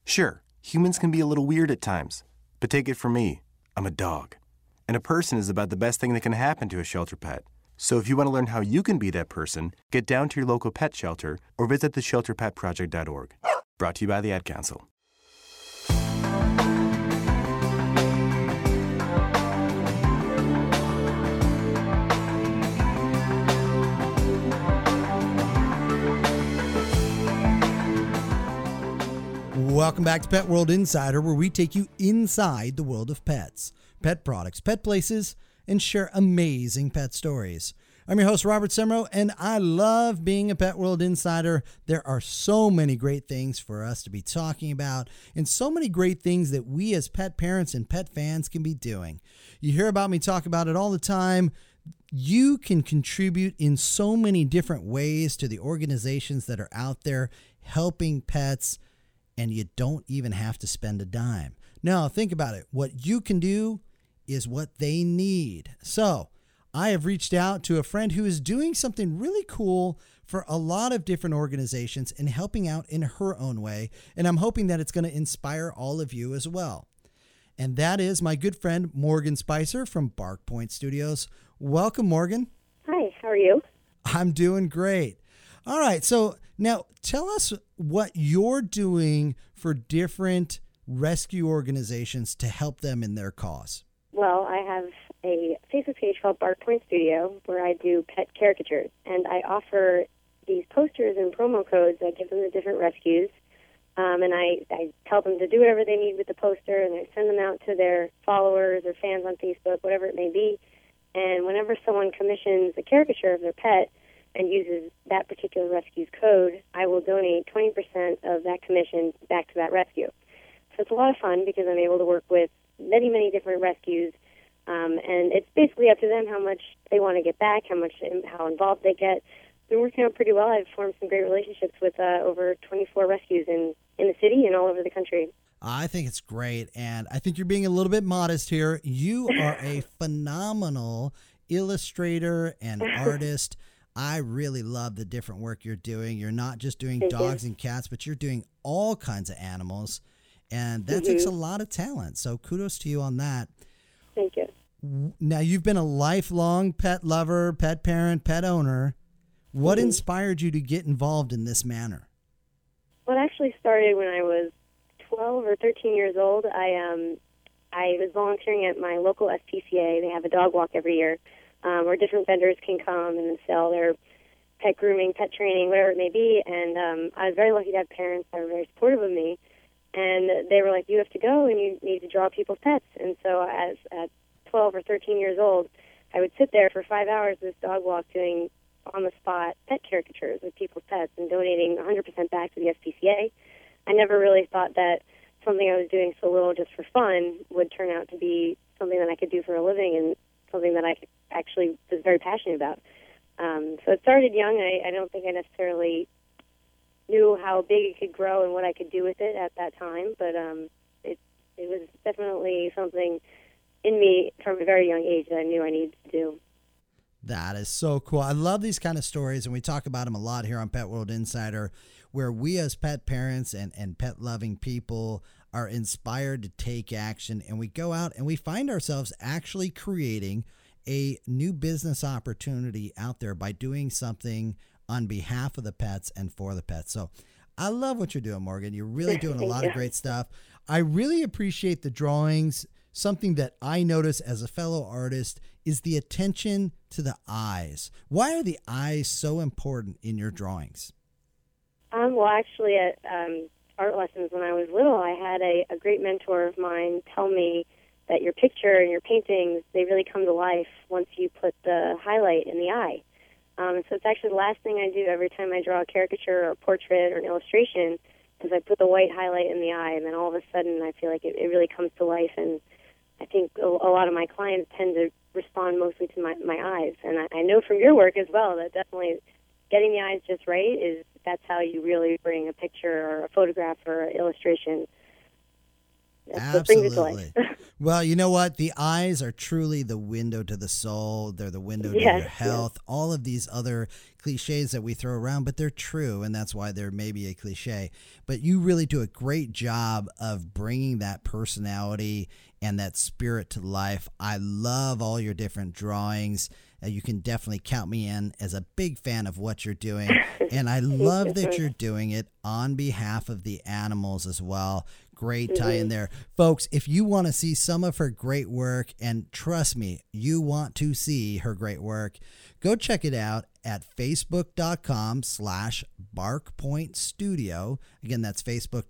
Sure, humans can be a little weird at times, but take it from me, I'm a dog. And a person is about the best thing that can happen to a shelter pet. So if you want to learn how you can be that person, get down to your local pet shelter or visit theshelterpetproject.org. Brought to you by the Ad Council. Welcome back to Pet World Insider, where we take you inside the world of pets, pet products, pet places, and share amazing pet stories. I'm your host, Robert Semro, and I love being a Pet World Insider. There are so many great things for us to be talking about, and so many great things that we as pet parents and pet fans can be doing. You hear about me talk about it all the time. You can contribute in so many different ways to the organizations that are out there helping pets, and you don't even have to spend a dime. Now, think about it. What you can do is what they need. So, I have reached out to a friend who is doing something really cool for a lot of different organizations and helping out in her own way, and I'm hoping that it's going to inspire all of you as well. And that is my good friend Morgan Spicer from Bark Point Studios. Welcome, Morgan. Hi, how are you? I'm doing great. All right, so now tell us what you're doing for different rescue organizations to help them in their cause. Well, I have a Facebook page called Bark Point Studio where I do pet caricatures, and I offer these posters and promo codes that give them the different rescues, and I tell them to do whatever they need with the poster, and I send them out to their followers or fans on Facebook, whatever it may be, and whenever someone commissions a caricature of their pet and uses that particular rescue's code, I will donate 20% of that commission back to that rescue. So it's a lot of fun because I'm able to work with many, many different rescues, and it's basically up to them how much they want to get back, how involved they get. It's been working out pretty well. I've formed some great relationships with over 24 rescues in the city and all over the country. I think it's great, and I think you're being a little bit modest here. You are a phenomenal illustrator and artist. I really love the different work you're doing. You're not just doing dogs and cats, but you're doing all kinds of animals, and that takes a lot of talent. So kudos to you on that. Thank you. Now, you've been a lifelong pet lover, pet parent, pet owner. What inspired you to get involved in this manner? Well, it actually started when I was 12 or 13 years old. I was volunteering at my local SPCA. They have a dog walk every year, where different vendors can come and sell their pet grooming, pet training, whatever it may be. And I was very lucky to have parents that were very supportive of me. And they were like, you have to go and you need to draw people's pets. And so at 12 or 13 years old, I would sit there for 5 hours at this dog walk doing on-the-spot pet caricatures of people's pets and donating 100% back to the SPCA. I never really thought that something I was doing so little just for fun would turn out to be something that I could do for a living and something that I actually was very passionate about. So it started young. I don't think I necessarily knew how big it could grow and what I could do with it at that time, but it was definitely something in me from a very young age that I knew I needed to do. That is so cool. I love these kind of stories, and we talk about them a lot here on Pet World Insider, where we as pet parents and pet-loving people are inspired to take action, and we go out and we find ourselves actually creating a new business opportunity out there by doing something on behalf of the pets and for the pets. So I love what you're doing, Morgan. You're really doing a lot of great stuff. I really appreciate the drawings. Something that I notice as a fellow artist is the attention to the eyes. Why are the eyes so important in your drawings? Well, actually, at art lessons when I was little, I had a great mentor of mine tell me that your picture and your paintings, they really come to life once you put the highlight in the eye. So it's actually the last thing I do every time I draw a caricature or a portrait or an illustration is I put the white highlight in the eye, and then all of a sudden I feel like it really comes to life. And I think a lot of my clients tend to respond mostly to my eyes. And I know from your work as well that definitely getting the eyes just right that's how you really bring a picture or a photograph or an illustration. That's what brings it to life. Well, you know what? The eyes are truly the window to the soul. They're the window to your health. Yes. All of these other cliches that we throw around, but they're true, and that's why they're maybe a cliche. But you really do a great job of bringing that personality and that spirit to life. I love all your different drawings. You can definitely count me in as a big fan of what you're doing. And I love that you're doing it on behalf of the animals as well. Great tie in there. Folks, if you want to see some of her great work, and trust me, you want to see her great work, go check it out at facebook.com/BarkPointStudio. Again, that's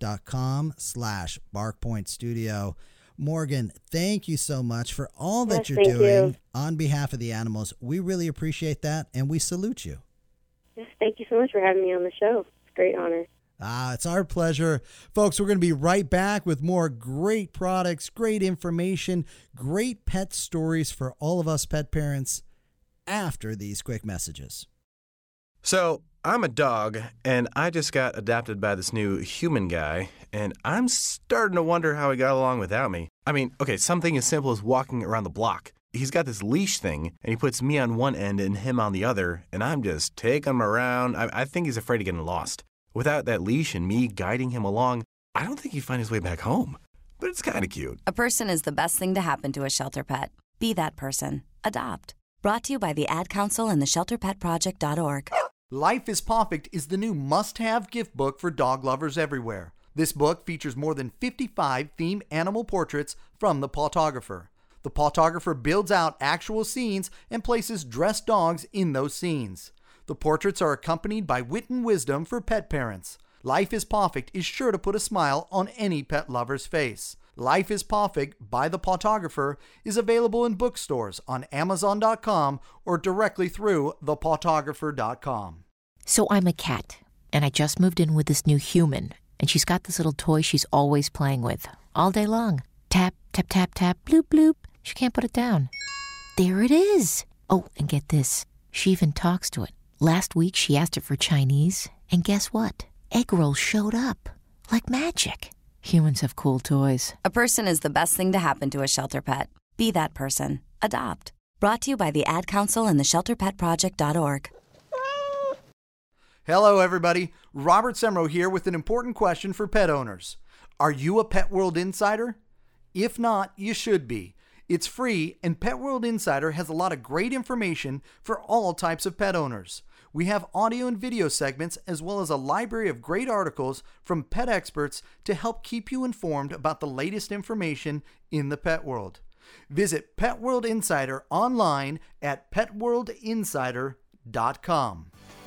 facebook.com/BarkPointStudio. Morgan, thank you so much for all that you're doing on behalf of the animals. We really appreciate that, and we salute you. Yes, thank you so much for having me on the show. It's a great honor. It's our pleasure. Folks, we're going to be right back with more great products, great information, great pet stories for all of us pet parents after these quick messages. So, I'm a dog, and I just got adopted by this new human guy, and I'm starting to wonder how he got along without me. I mean, okay, something as simple as walking around the block. He's got this leash thing, and he puts me on one end and him on the other, and I'm just taking him around. I think he's afraid of getting lost. Without that leash and me guiding him along, I don't think he'd find his way back home. But it's kind of cute. A person is the best thing to happen to a shelter pet. Be that person. Adopt. Brought to you by the Ad Council and the ShelterPetProject.org. Life is Perfect is the new must-have gift book for dog lovers everywhere. This book features more than 55 themed animal portraits from the Pawtographer. The Pawtographer builds out actual scenes and places dressed dogs in those scenes. The portraits are accompanied by wit and wisdom for pet parents. Life is Perfect is sure to put a smile on any pet lover's face. Life is Perfect by the Pawtographer is available in bookstores on Amazon.com or directly through thepawtographer.com. So I'm a cat, and I just moved in with this new human, and she's got this little toy she's always playing with, all day long. Tap, tap, tap, tap, bloop, bloop. She can't put it down. There it is. Oh, and get this. She even talks to it. Last week, she asked it for Chinese, and guess what? Egg rolls showed up. Like magic. Humans have cool toys. A person is the best thing to happen to a shelter pet. Be that person. Adopt. Brought to you by the Ad Council and the ShelterPetProject.org. Hello, everybody. Robert Semro here with an important question for pet owners. Are you a Pet World Insider? If not, you should be. It's free, and Pet World Insider has a lot of great information for all types of pet owners. We have audio and video segments as well as a library of great articles from pet experts to help keep you informed about the latest information in the pet world. Visit Pet World Insider online at petworldinsider.com.